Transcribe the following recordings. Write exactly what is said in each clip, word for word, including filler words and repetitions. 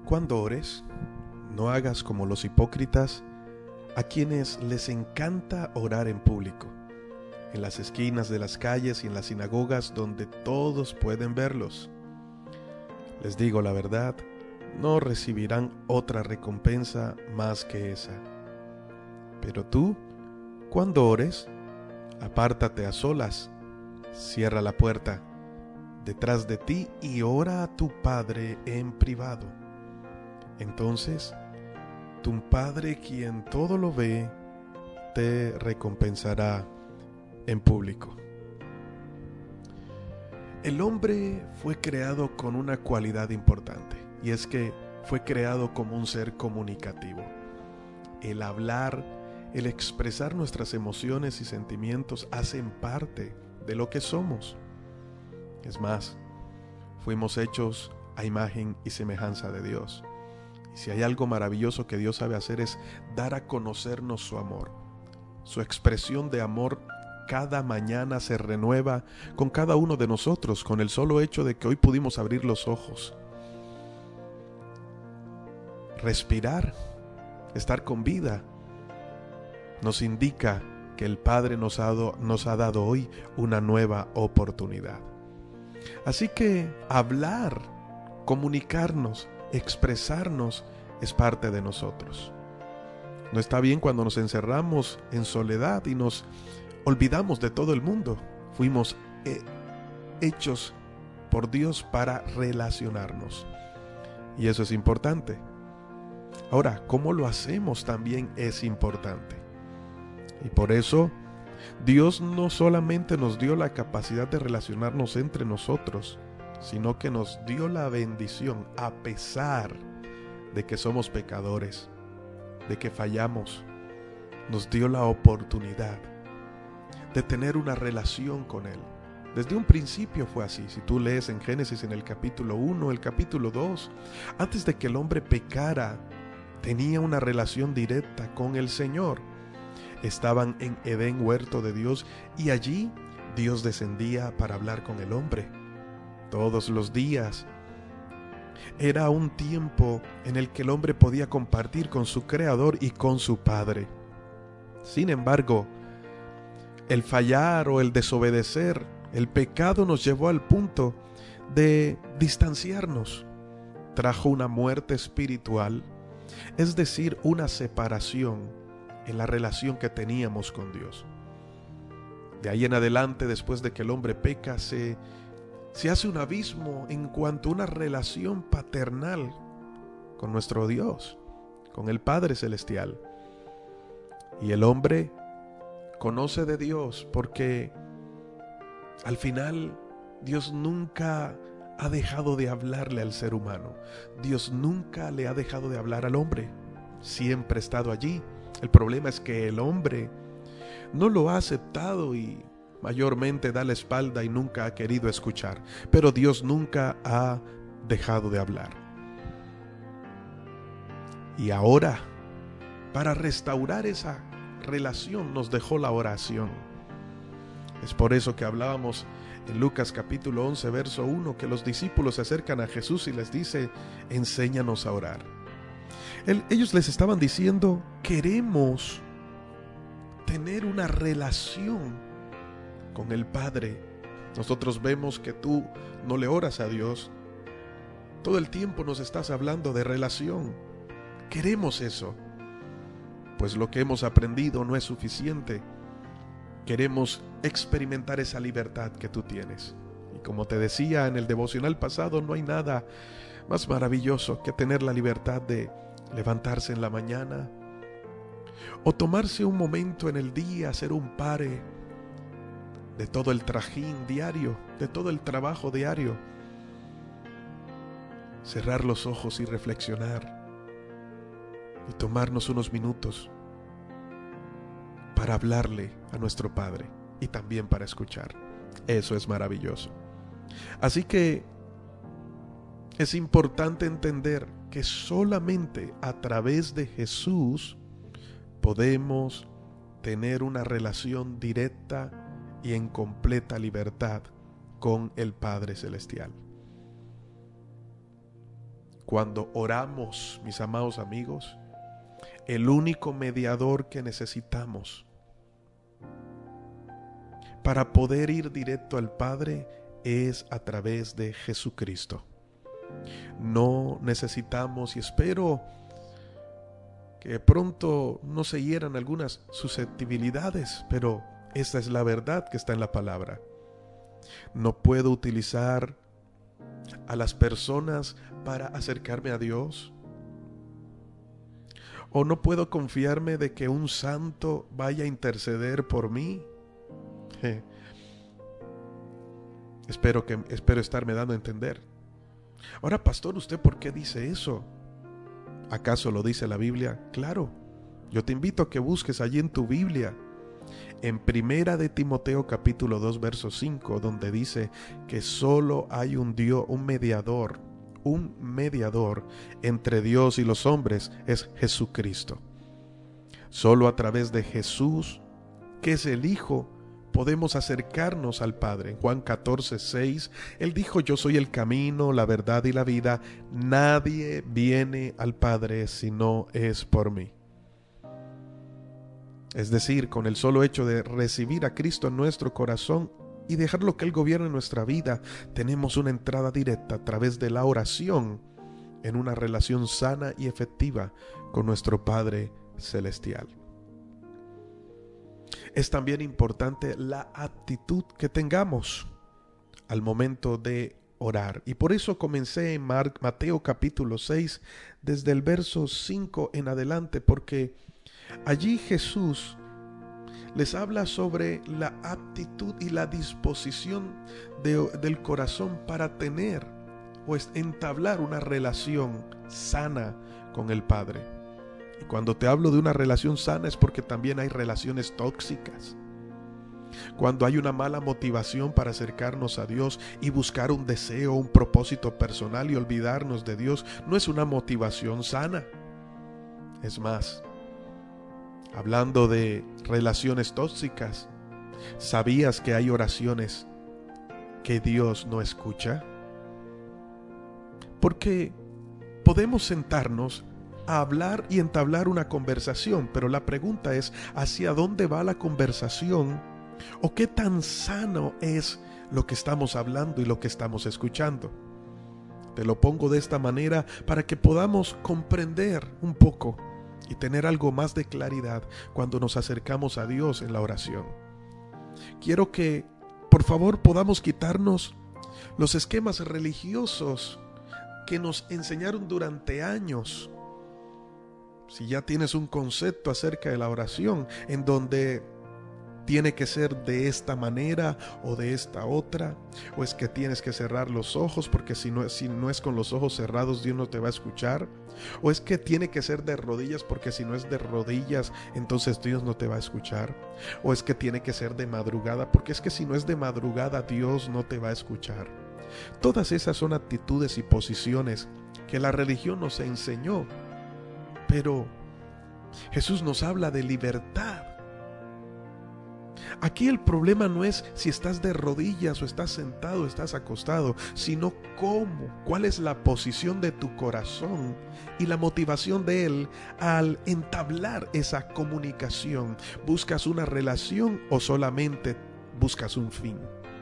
Cuando ores, no hagas como los hipócritas, a quienes les encanta orar en público, en las esquinas de las calles y en las sinagogas donde todos pueden verlos. Les digo la verdad, no recibirán otra recompensa más que esa. Pero tú, cuando ores, apártate a solas, cierra la puerta detrás de ti y ora a tu Padre en privado. Entonces, tu Padre, quien todo lo ve, te recompensará en público. El hombre fue creado con una cualidad importante, y es que fue creado como un ser comunicativo. El hablar, el expresar nuestras emociones y sentimientos hacen parte de lo que somos. Es más, fuimos hechos a imagen y semejanza de Dios. Y si hay algo maravilloso que Dios sabe hacer es dar a conocernos su amor. Su expresión de amor cada mañana se renueva con cada uno de nosotros, con el solo hecho de que hoy pudimos abrir los ojos. Respirar, estar con vida, nos indica que el Padre nos ha dado, nos ha dado hoy una nueva oportunidad. Así que hablar, comunicarnos, expresarnos es parte de nosotros. No está bien cuando nos encerramos en soledad y nos olvidamos de todo el mundo. Fuimos eh, hechos por Dios para relacionarnos. Y eso es importante. Ahora, ¿cómo lo hacemos? También es importante. Y por eso, Dios no solamente nos dio la capacidad de relacionarnos entre nosotros, sino que nos dio la bendición, a pesar de que somos pecadores, de que fallamos, nos dio la oportunidad de tener una relación con Él. Desde un principio fue así. Si tú lees en Génesis en el capítulo uno, el capítulo dos, antes de que el hombre pecara, tenía una relación directa con el Señor. Estaban en Edén, huerto de Dios, y allí Dios descendía para hablar con el hombre todos los días. Era un tiempo en el que el hombre podía compartir con su Creador y con su Padre. Sin embargo, el fallar o el desobedecer, el pecado nos llevó al punto de distanciarnos. Trajo una muerte espiritual, es decir, una separación en la relación que teníamos con Dios. De ahí en adelante, después de que el hombre peca, se, se hace un abismo en cuanto a una relación paternal con nuestro Dios, con el Padre Celestial. Y el hombre conoce de Dios porque al final Dios nunca ha dejado de hablarle al ser humano. Dios nunca le ha dejado de hablar al hombre. Siempre ha estado allí. El problema es que el hombre no lo ha aceptado y mayormente da la espalda y nunca ha querido escuchar. Pero Dios nunca ha dejado de hablar. Y ahora, para restaurar esa relación, nos dejó la oración. Es por eso que hablábamos en Lucas capítulo once, verso uno, que los discípulos se acercan a Jesús y les dice: enséñanos a orar. Él, ellos les estaban diciendo: queremos tener una relación con el Padre. Nosotros vemos que tú no le oras a Dios. Todo el tiempo nos estás hablando de relación. Queremos eso. Pues lo que hemos aprendido no es suficiente. Queremos experimentar esa libertad que tú tienes. Y como te decía en el devocional pasado, no hay nada más maravilloso que tener la libertad de levantarse en la mañana o tomarse un momento en el día, hacer un pare de todo el trajín diario, de todo el trabajo diario, cerrar los ojos y reflexionar y tomarnos unos minutos para hablarle a nuestro Padre y también para escuchar. Eso es maravilloso. Así que es importante entender que solamente a través de Jesús podemos tener una relación directa y en completa libertad con el Padre Celestial. cuando oramos, mis amados amigos, el único mediador que necesitamos para poder ir directo al Padre es a través de Jesucristo. No necesitamos, y espero que pronto no se hieran algunas susceptibilidades, pero esta es la verdad que está en la palabra. No puedo utilizar a las personas para acercarme a Dios, o no puedo confiarme de que un santo vaya a interceder por mí. Je. Espero que, espero estarme dando a entender. Ahora, pastor, ¿usted por qué dice eso? ¿Acaso lo dice la Biblia? Claro. Yo te invito a que busques allí en tu Biblia, en Primera de Timoteo capítulo dos verso cinco, donde dice que solo hay un Dios, un mediador, un mediador entre Dios y los hombres, es Jesucristo. Solo a través de Jesús, que es el Hijo, podemos acercarnos al Padre. En Juan catorce seis, Él dijo: yo soy el camino, la verdad y la vida. Nadie viene al Padre si no es por mí. Es decir, con el solo hecho de recibir a Cristo en nuestro corazón y dejarlo que Él gobierne nuestra vida, tenemos una entrada directa a través de la oración en una relación sana y efectiva con nuestro Padre Celestial. Es también importante la actitud que tengamos al momento de orar. Y por eso comencé en Mateo capítulo seis, desde el verso cinco en adelante, porque allí Jesús les habla sobre la actitud y la disposición de, del corazón para tener o entablar una relación sana con el Padre. Y cuando te hablo de una relación sana es porque también hay relaciones tóxicas. Cuando hay una mala motivación para acercarnos a Dios y buscar un deseo, un propósito personal y olvidarnos de Dios, no es una motivación sana. Es más, hablando de relaciones tóxicas, ¿sabías que hay oraciones que Dios no escucha? Porque podemos sentarnos a hablar y entablar una conversación, pero la pregunta es: ¿hacia dónde va la conversación? ¿O qué tan sano es lo que estamos hablando y lo que estamos escuchando? Te lo pongo de esta manera para que podamos comprender un poco y tener algo más de claridad cuando nos acercamos a Dios en la oración. Quiero que, por favor, podamos quitarnos los esquemas religiosos que nos enseñaron durante años. Si ya tienes un concepto acerca de la oración en donde tiene que ser de esta manera o de esta otra, o es que tienes que cerrar los ojos porque si no, si no es con los ojos cerrados Dios no te va a escuchar, o es que tiene que ser de rodillas porque si no es de rodillas entonces Dios no te va a escuchar, o es que tiene que ser de madrugada porque es que si no es de madrugada Dios no te va a escuchar. Todas esas son actitudes y posiciones que la religión nos enseñó, pero Jesús nos habla de libertad. Aquí el problema no es si estás de rodillas o estás sentado o estás acostado, sino cómo, cuál es la posición de tu corazón y la motivación de él al entablar esa comunicación. ¿Buscas una relación o solamente buscas un fin?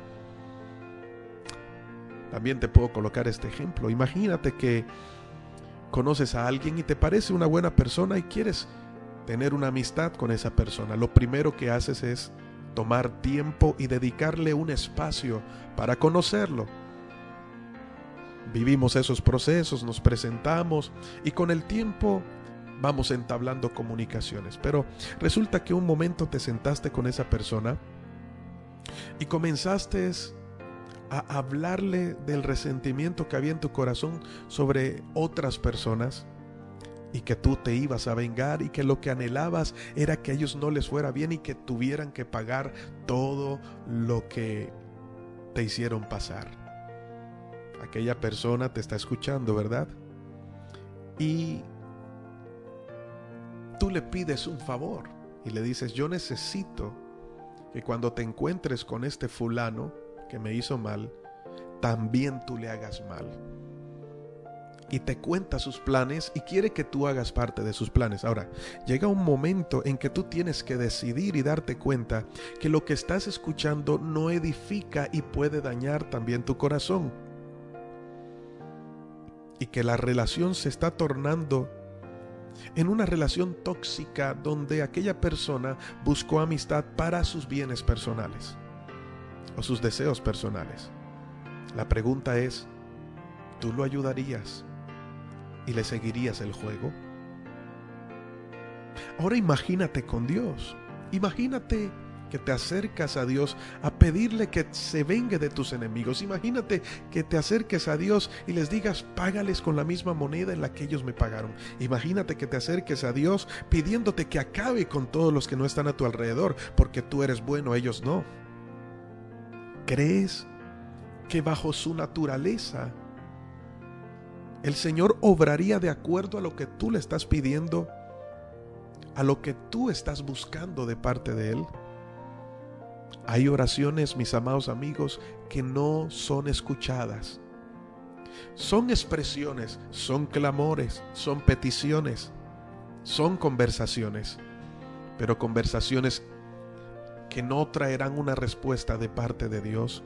También te puedo colocar este ejemplo. Imagínate que conoces a alguien y te parece una buena persona y quieres tener una amistad con esa persona. Lo primero que haces es tomar tiempo y dedicarle un espacio para conocerlo. Vivimos esos procesos, nos presentamos y con el tiempo vamos entablando comunicaciones. Pero resulta que un momento te sentaste con esa persona y comenzaste a hablarle del resentimiento que había en tu corazón sobre otras personas y que tú te ibas a vengar y que lo que anhelabas era que a ellos no les fuera bien y que tuvieran que pagar todo lo que te hicieron pasar. Aquella persona te está escuchando, ¿verdad? Y tú le pides un favor y le dices: yo necesito que cuando te encuentres con este fulano que me hizo mal, también tú le hagas mal. y te cuenta sus planes y quiere que tú hagas parte de sus planes. Ahora, llega un momento en que tú tienes que decidir y darte cuenta que lo que estás escuchando no edifica y puede dañar también tu corazón. Y que la relación se está tornando en una relación tóxica donde aquella persona buscó amistad para sus bienes personales o sus deseos personales. La pregunta es, ¿tú lo ayudarías y le seguirías el juego? Ahora imagínate con Dios. Imagínate que te acercas a Dios a pedirle que se vengue de tus enemigos. Imagínate que te acerques a Dios y les digas, págales con la misma moneda en la que ellos me pagaron. Imagínate que te acerques a Dios pidiéndote que acabe con todos los que no están a tu alrededor, porque tú eres bueno, ellos no. ¿Crees que bajo su naturaleza el Señor obraría de acuerdo a lo que tú le estás pidiendo, a lo que tú estás buscando de parte de Él? Hay oraciones, mis amados amigos, que no son escuchadas. Son expresiones, son clamores, son peticiones, son conversaciones, pero conversaciones que no traerán una respuesta de parte de Dios,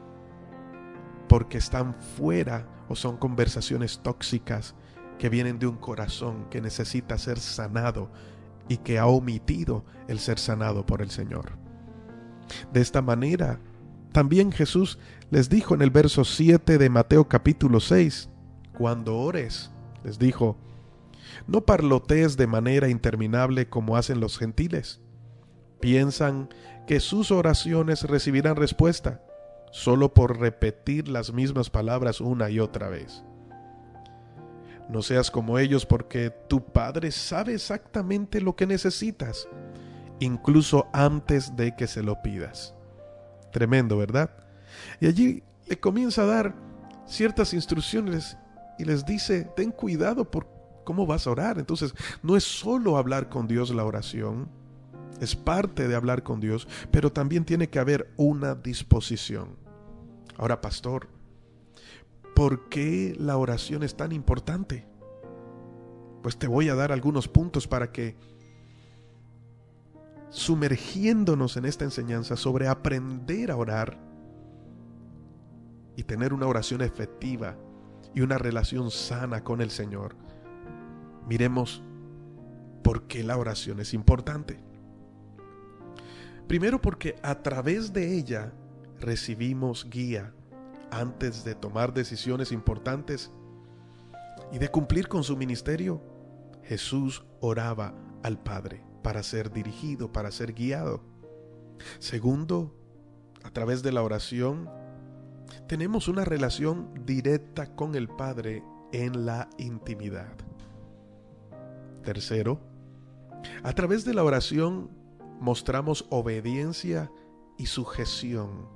porque están fuera o son conversaciones tóxicas que vienen de un corazón que necesita ser sanado y que ha omitido el ser sanado por el Señor. De esta manera, también Jesús les dijo en el verso siete de Mateo capítulo seis, cuando ores, les dijo, no parlotees de manera interminable como hacen los gentiles. Piensan que sus oraciones recibirán respuesta solo por repetir las mismas palabras una y otra vez. No seas como ellos, porque tu Padre sabe exactamente lo que necesitas, incluso antes de que se lo pidas. Tremendo, ¿verdad? Y allí le comienza a dar ciertas instrucciones y les dice, ten cuidado por cómo vas a orar. Entonces, no es solo hablar con Dios la oración, es parte de hablar con Dios, pero también tiene que haber una disposición. Ahora, pastor, ¿por qué la oración es tan importante? Pues te voy a dar algunos puntos para que, sumergiéndonos en esta enseñanza sobre aprender a orar y tener una oración efectiva y una relación sana con el Señor, miremos por qué la oración es importante. Primero, porque a través de ella recibimos guía antes de tomar decisiones importantes y de cumplir con su ministerio. Jesús oraba al Padre para ser dirigido, para ser guiado. Segundo, a través de la oración tenemos una relación directa con el Padre en la intimidad. Tercero, a través de la oración mostramos obediencia y sujeción.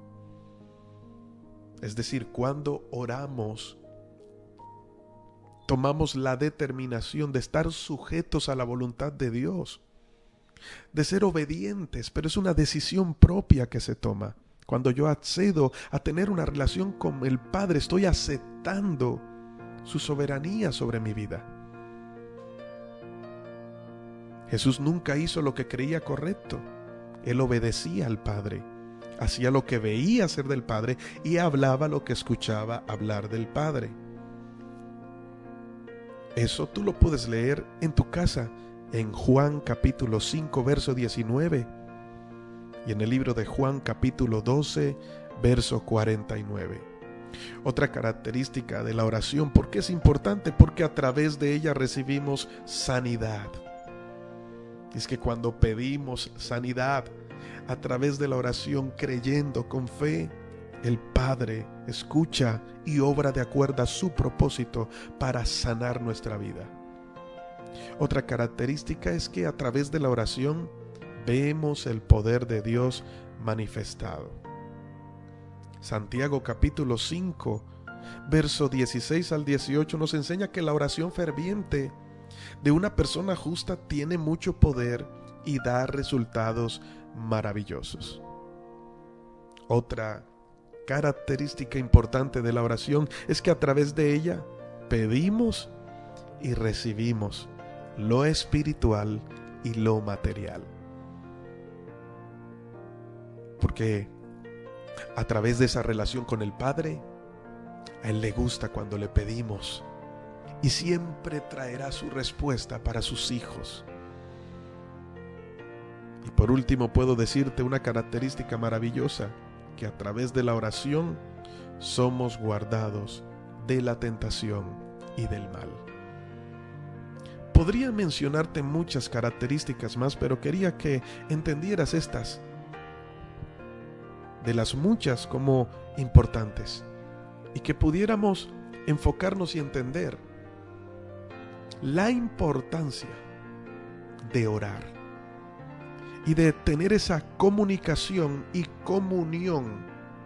Es decir, cuando oramos, tomamos la determinación de estar sujetos a la voluntad de Dios, de ser obedientes, pero es una decisión propia que se toma. Cuando yo accedo a tener una relación con el Padre, estoy aceptando su soberanía sobre mi vida. Jesús nunca hizo lo que creía correcto. Él obedecía al Padre, hacía lo que veía hacer del Padre y hablaba lo que escuchaba hablar del Padre. Eso tú lo puedes leer en tu casa, en Juan capítulo cinco, verso diecinueve, y en el libro de Juan capítulo doce, verso cuarenta y nueve. Otra característica de la oración, ¿por qué es importante? Porque a través de ella recibimos sanidad. Es que cuando pedimos sanidad a través de la oración, creyendo con fe, el Padre escucha y obra de acuerdo a su propósito para sanar nuestra vida. Otra característica es que a través de la oración vemos el poder de Dios manifestado. Santiago capítulo cinco, verso dieciséis al dieciocho nos enseña que la oración ferviente de una persona justa tiene mucho poder y da resultados maravillosos. Otra característica importante de la oración es que a través de ella pedimos y recibimos lo espiritual y lo material. Porque a través de esa relación con el Padre, a Él le gusta cuando le pedimos y siempre traerá su respuesta para sus hijos. Y por último puedo decirte una característica maravillosa, que a través de la oración somos guardados de la tentación y del mal. Podría mencionarte muchas características más, pero quería que entendieras estas, de las muchas como importantes, y que pudiéramos enfocarnos y entender la importancia de orar y de tener esa comunicación y comunión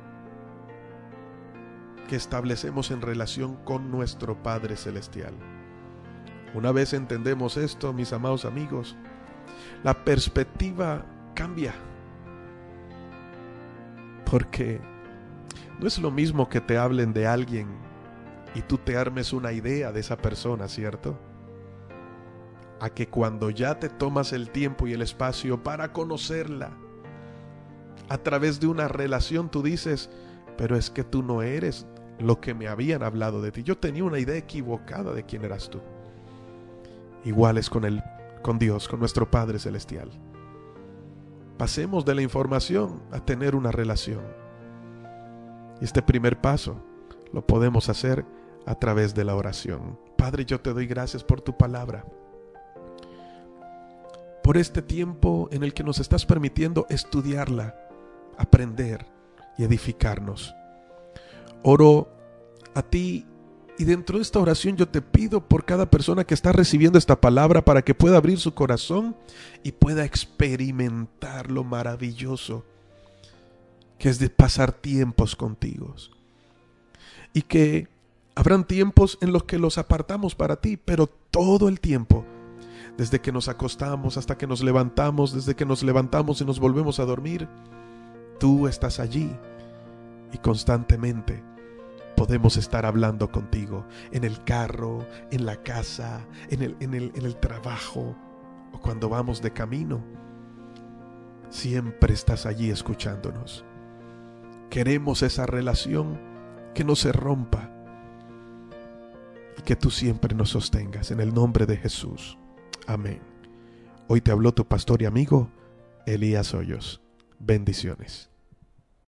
que establecemos en relación con nuestro Padre Celestial. Una vez entendemos esto, mis amados amigos, la perspectiva cambia. Porque no es lo mismo que te hablen de alguien y tú te armes una idea de esa persona, ¿cierto? A que cuando ya te tomas el tiempo y el espacio para conocerla, a través de una relación tú dices, pero es que tú no eres lo que me habían hablado de ti. Yo tenía una idea equivocada de quién eras tú. Igual es con, el, con Dios, con nuestro Padre Celestial. Pasemos de la información a tener una relación. Y este primer paso lo podemos hacer a través de la oración. Padre, yo te doy gracias por tu palabra, por este tiempo en el que nos estás permitiendo estudiarla, aprender y edificarnos. Oro a ti y dentro de esta oración yo te pido por cada persona que está recibiendo esta palabra para que pueda abrir su corazón y pueda experimentar lo maravilloso que es de pasar tiempos contigo. Y que habrán tiempos en los que los apartamos para ti, pero todo el tiempo, desde que nos acostamos hasta que nos levantamos, desde que nos levantamos y nos volvemos a dormir, tú estás allí y constantemente podemos estar hablando contigo en el carro, en la casa, en el, en el, en el trabajo o cuando vamos de camino. Siempre estás allí escuchándonos. Queremos esa relación que no se rompa y que tú siempre nos sostengas en el nombre de Jesús. Amén. Hoy te habló tu pastor y amigo Elías Hoyos. Bendiciones.